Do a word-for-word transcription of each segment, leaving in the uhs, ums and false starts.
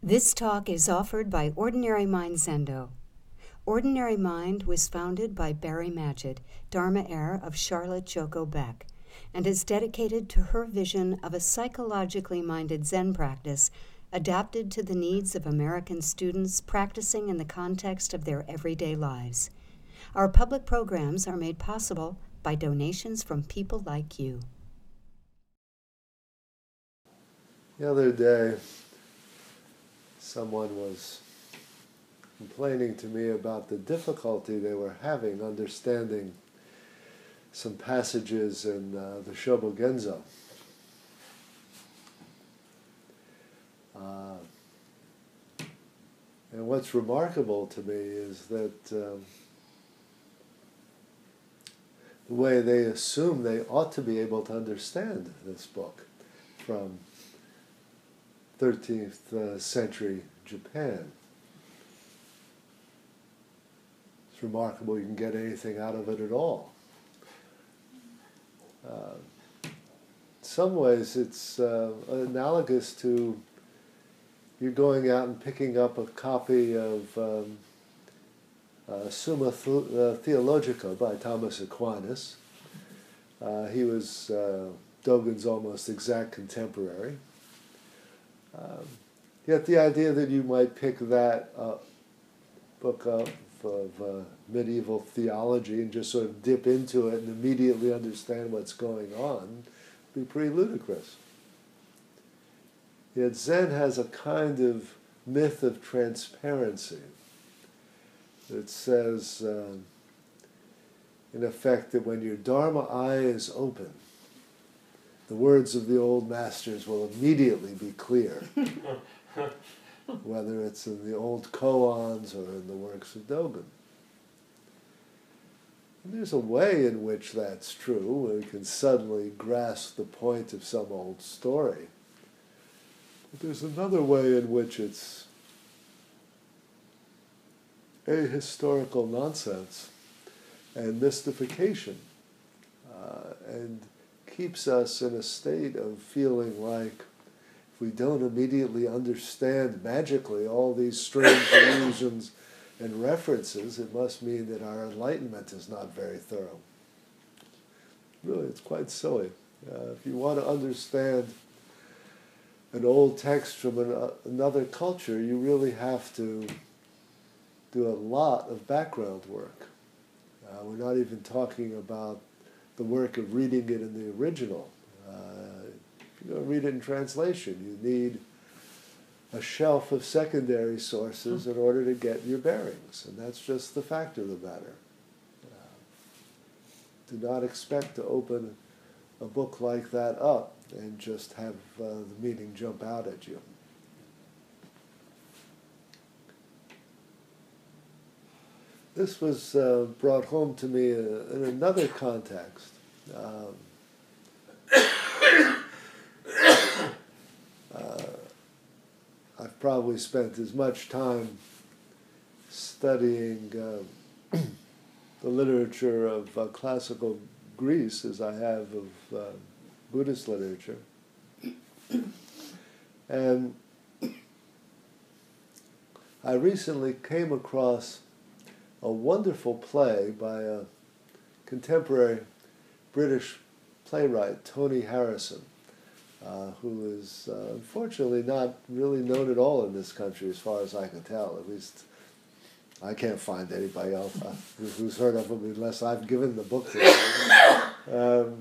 This talk is offered by Ordinary Mind Zendo. Ordinary Mind was founded by Barry Magid, Dharma heir of Charlotte Joko Beck, and is dedicated to her vision of a psychologically minded Zen practice adapted to the needs of American students practicing in the context of their everyday lives. Our public programs are made possible by donations from people like you. The other day, someone was complaining to me about the difficulty they were having understanding some passages in uh, the Shobogenzo. Uh, and what's remarkable to me is that um, the way they assume they ought to be able to understand this book from thirteenth uh, century Japan. It's remarkable you can get anything out of it at all. Uh, in some ways it's uh, analogous to you're going out and picking up a copy of um, uh, Summa Theologica by Thomas Aquinas. Uh, he was uh, Dogen's almost exact contemporary. Um, yet the idea that you might pick that uh, book up of uh, medieval theology and just sort of dip into it and immediately understand what's going on would be pretty ludicrous. Yet Zen has a kind of myth of transparency that says, uh, in effect, that when your Dharma eye is open, the words of the old masters will immediately be clear, whether it's in the old koans or in the works of Dogen. And there's a way in which that's true, where we can suddenly grasp the point of some old story. But there's another way in which it's ahistorical nonsense and mystification, uh, and keeps us in a state of feeling like if we don't immediately understand magically all these strange allusions and references, it must mean that our enlightenment is not very thorough. Really, it's quite silly. Uh, if you want to understand an old text from an, uh, another culture, you really have to do a lot of background work. Uh, we're not even talking about the work of reading it in the original. Uh, if you're going to read it in translation, you need a shelf of secondary sources in order to get your bearings, and that's just the fact of the matter. Uh, do not expect to open a book like that up and just have uh, the meaning jump out at you. This was uh, brought home to me uh, in another context. Um, uh, I've probably spent as much time studying uh, the literature of uh, classical Greece as I have of uh, Buddhist literature. And I recently came across a wonderful play by a contemporary British playwright, Tony Harrison, uh, who is uh, unfortunately not really known at all in this country as far as I can tell. At least I can't find anybody else uh, who's heard of him unless I've given the book to him. Um,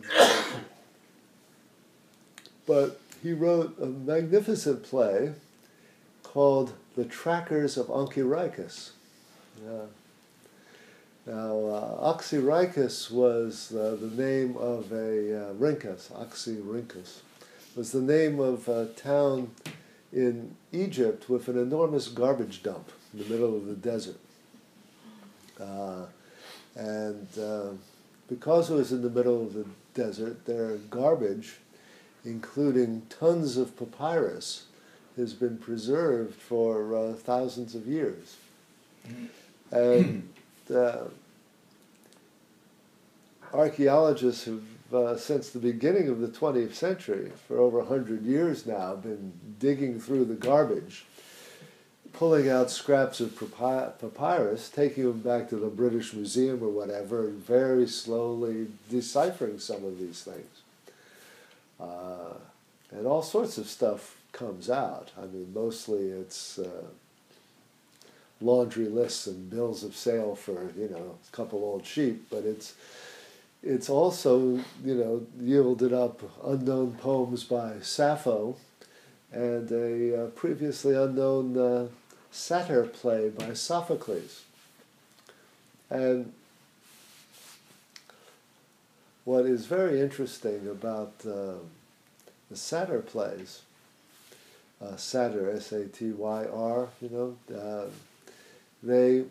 but he wrote a magnificent play called The Trackers of Onchyrhynchus. Uh, Now, uh, Oxyrhynchus was uh, the name of a uh, Rhynchus, Oxyrhynchus, was the name of a town in Egypt with an enormous garbage dump in the middle of the desert. Uh, and uh, because it was in the middle of the desert, their garbage, including tons of papyrus, has been preserved for uh, thousands of years. And Uh, archaeologists have, uh, since the beginning of the twentieth century, for over a hundred years now, been digging through the garbage pulling out scraps of papyrus, taking them back to the British Museum or whatever, and very slowly deciphering some of these things. Uh, and all sorts of stuff comes out. I mean, mostly it's uh, laundry lists and bills of sale for, you know, a couple old sheep, but it's it's also, you know, yielded up unknown poems by Sappho and a uh, previously unknown uh, satyr play by Sophocles. And what is very interesting about uh, the satyr plays, uh, satyr, S A T Y R, you know, uh, they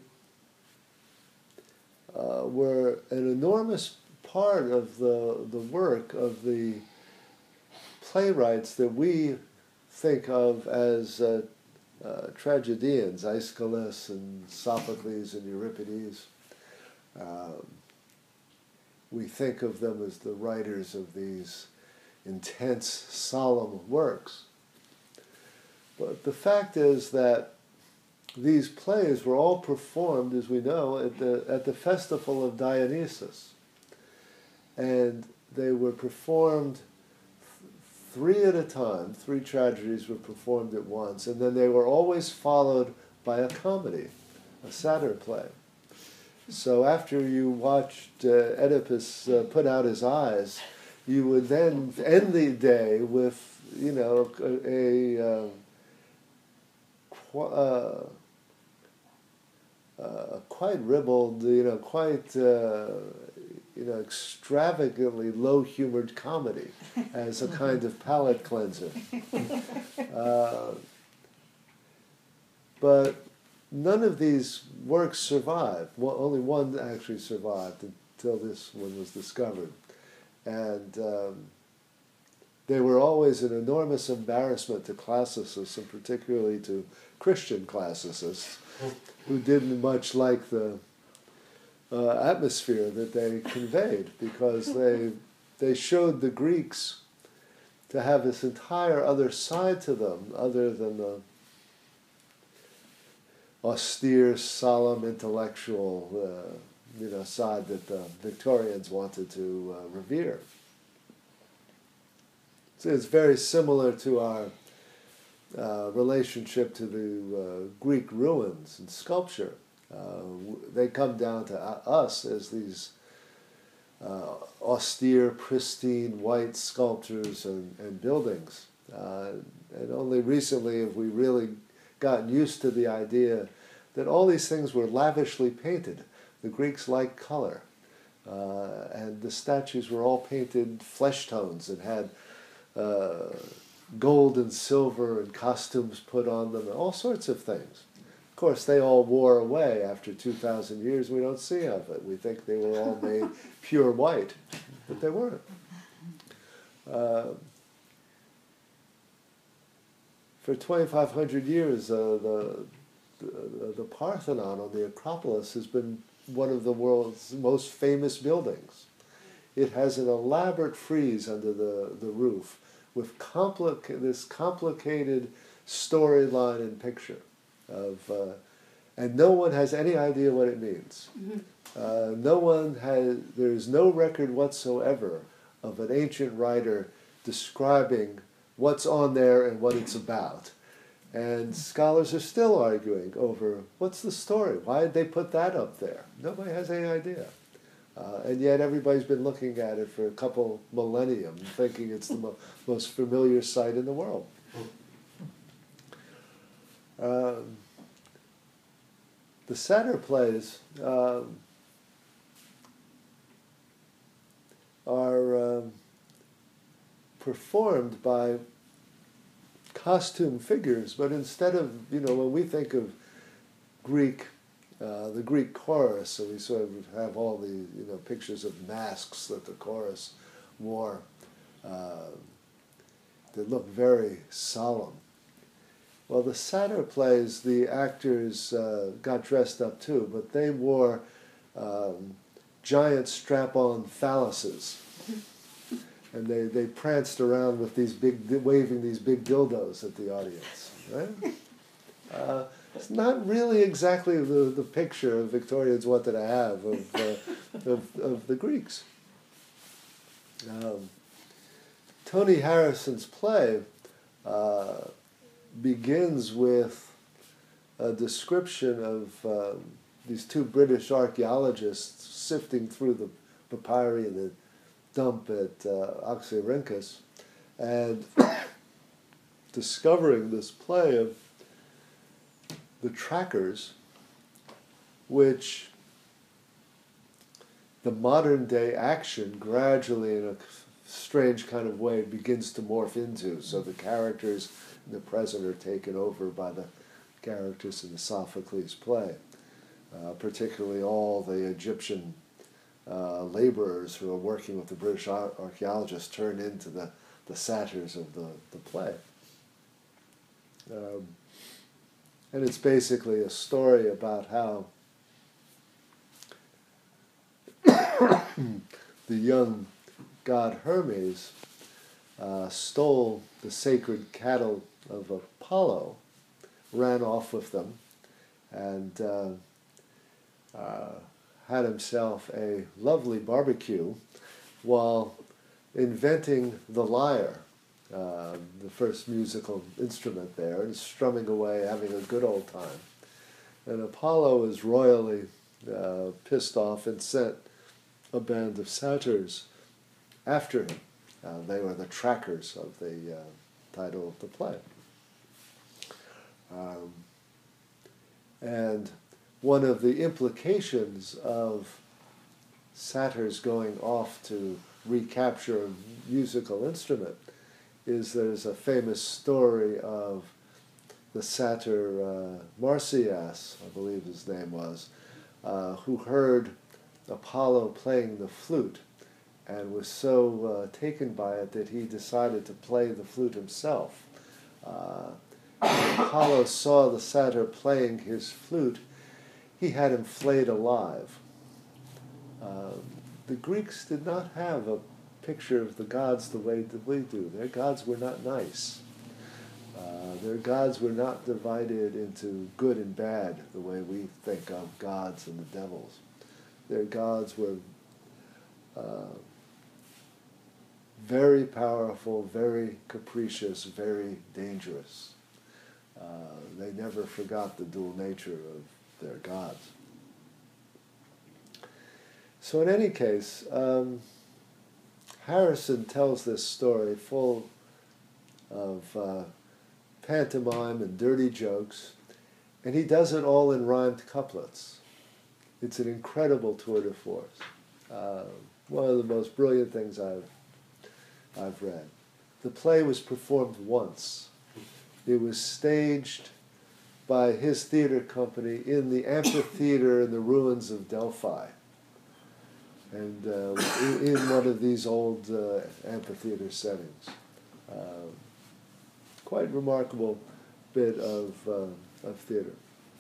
uh, were an enormous part of the, the work of the playwrights that we think of as uh, uh, tragedians, Aeschylus and Sophocles and Euripides. Um, we think of them as the writers of these intense, solemn works. But the fact is that these plays were all performed, as we know, at the, at the festival of Dionysus. And they were performed three at a time. Three tragedies were performed at once. And then they were always followed by a comedy, a satyr play. So after you watched uh, Oedipus uh, put out his eyes, you would then end the day with, you know, a, a uh, qu- uh, uh, quite ribald, you know, quite, uh, you know, extravagantly low-humored comedy as a kind of palate cleanser. Uh, but none of these works survived. Well, only one actually survived until this one was discovered. And um, they were always an enormous embarrassment to classicists, and particularly to Christian classicists, who didn't much like the uh, atmosphere that they conveyed, because they, they showed the Greeks to have this entire other side to them, other than the austere, solemn, intellectual uh, you know, side that the Victorians wanted to uh, revere. So it's very similar to our uh, relationship to the uh, Greek ruins and sculpture. Uh, they come down to us as these uh, austere, pristine, white sculptures and, and buildings. Uh, and only recently have we really gotten used to the idea that all these things were lavishly painted. The Greeks liked color. Uh, and the statues were all painted flesh tones and had uh, gold and silver and costumes put on them and all sorts of things. Of course, they all wore away after two thousand years. We don't see of it. We think they were all made pure white, but they weren't. Uh, for twenty-five hundred years, uh, the, the, the Parthenon on the Acropolis has been one of the world's most famous buildings. It has an elaborate frieze under the, the roof with complica- this complicated storyline and picture of, uh, and no one has any idea what it means. Mm-hmm. Uh, no one has, there's no record whatsoever of an ancient writer describing what's on there and what it's about. And scholars are still arguing over what's the story? Why did they put that up there? Nobody has any idea. Uh, and yet everybody's been looking at it for a couple millennium, thinking it's the mo- most familiar sight in the world. Um, the satyr plays um, are um, performed by costume figures, but instead of, you know, when we think of Greek, uh, the Greek chorus, so we sort of have all the, you know, pictures of masks that the chorus wore uh, that look very solemn. Well, the satyr plays, the actors uh, got dressed up too, but they wore um, giant strap-on phalluses. And they, they pranced around with these big, waving these big dildos at the audience, right? Uh, it's not really exactly the, the picture Victorians wanted to have of, uh, of, of the Greeks. Um, Tony Harrison's play uh, begins with a description of um, these two British archaeologists sifting through the papyri in the dump at uh, Oxyrhynchus and discovering this play of the trackers, which the modern day action gradually in a strange kind of way begins to morph into. So the characters in the present are taken over by the characters in the Sophocles play, uh, particularly all the Egyptian uh, laborers who are working with the British ar- archaeologists turn into the, the satyrs of the, the play. Um, and it's basically a story about how the young god Hermes uh, stole the sacred cattle of Apollo, ran off with them, and uh, uh, had himself a lovely barbecue while inventing the lyre, uh, the first musical instrument there, and strumming away, having a good old time. And Apollo is royally uh, pissed off and sent a band of satyrs after him. Uh, they were the trackers of the uh, title of the play. Um, and one of the implications of satyrs going off to recapture a musical instrument is there's a famous story of the satyr uh, Marsyas, I believe his name was, uh, who heard Apollo playing the flute and was so uh, taken by it that he decided to play the flute himself. Uh, when Apollo saw the satyr playing his flute, he had him flayed alive. Uh, the Greeks did not have a picture of the gods the way that we do. Their gods were not nice. Uh, their gods were not divided into good and bad the way we think of gods and the devils. Their gods were uh, very powerful, very capricious, very dangerous. Uh, they never forgot the dual nature of their gods. So in any case, um, Harrison tells this story full of uh, pantomime and dirty jokes, and he does it all in rhymed couplets. It's an incredible tour de force. Uh, one of the most brilliant things I've, I've read. The play was performed once. It was staged by his theater company in the amphitheater in the ruins of Delphi, and uh, in, in one of these old uh, amphitheater settings. Uh, quite remarkable bit of, uh, of theater.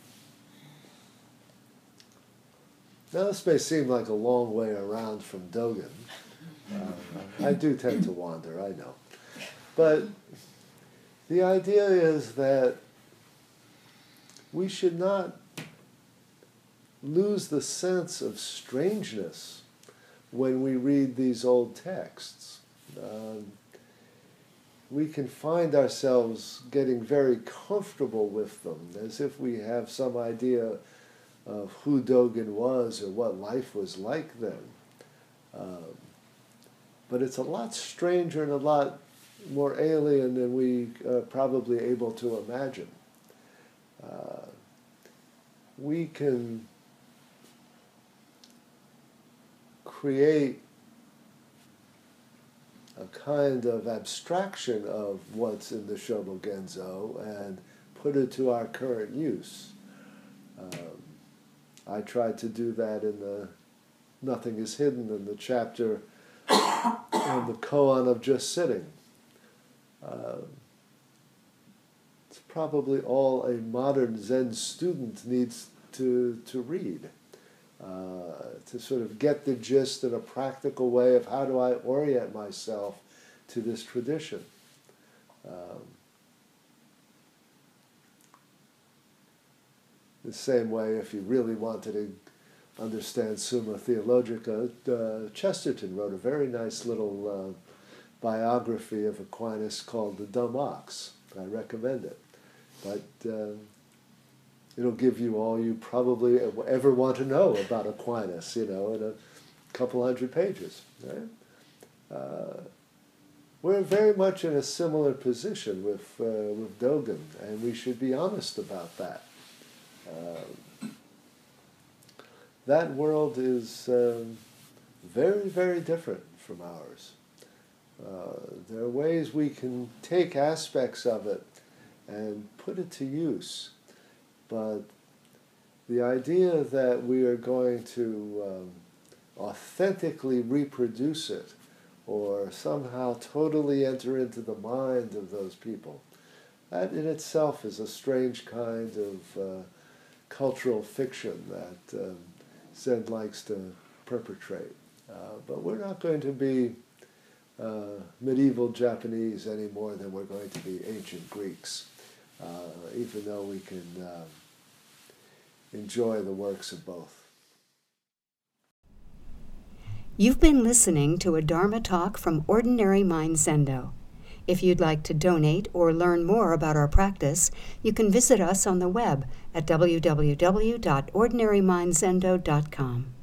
Now this may seem like a long way around from Dogen. Uh, I do tend to wander, I know. But the idea is that we should not lose the sense of strangeness when we read these old texts. Um, we can find ourselves getting very comfortable with them, as if we have some idea of who Dogen was or what life was like then. Um, but it's a lot stranger and a lot more alien than we are probably able to imagine. Uh, we can create a kind of abstraction of what's in the Shobogenzo and put it to our current use. Um, I tried to do that in the Nothing is Hidden, in the chapter on the koan of just sitting. Uh, it's probably all a modern Zen student needs to, to read, uh, to sort of get the gist in a practical way of how do I orient myself to this tradition. Um, the same way, if you really wanted to understand Summa Theologica, uh, Chesterton wrote a very nice little uh, biography of Aquinas called The Dumb Ox. I recommend it. But uh, it'll give you all you probably ever want to know about Aquinas, you know, in a couple hundred pages. Right? Uh, we're very much in a similar position with, uh, with Dogen, and we should be honest about that. Uh, that world is um, very, very different from ours. Uh, there are ways we can take aspects of it and put it to use, but the idea that we are going to um, authentically reproduce it or somehow totally enter into the mind of those people, that in itself is a strange kind of uh, cultural fiction that um, Zen likes to perpetrate. Uh, but we're not going to be uh, medieval Japanese any more than we're going to be ancient Greeks, uh, even though we can uh, enjoy the works of both. You've been listening to a Dharma talk from Ordinary Mind Zendo. If you'd like to donate or learn more about our practice, you can visit us on the web at w w w dot ordinary mind zendo dot com.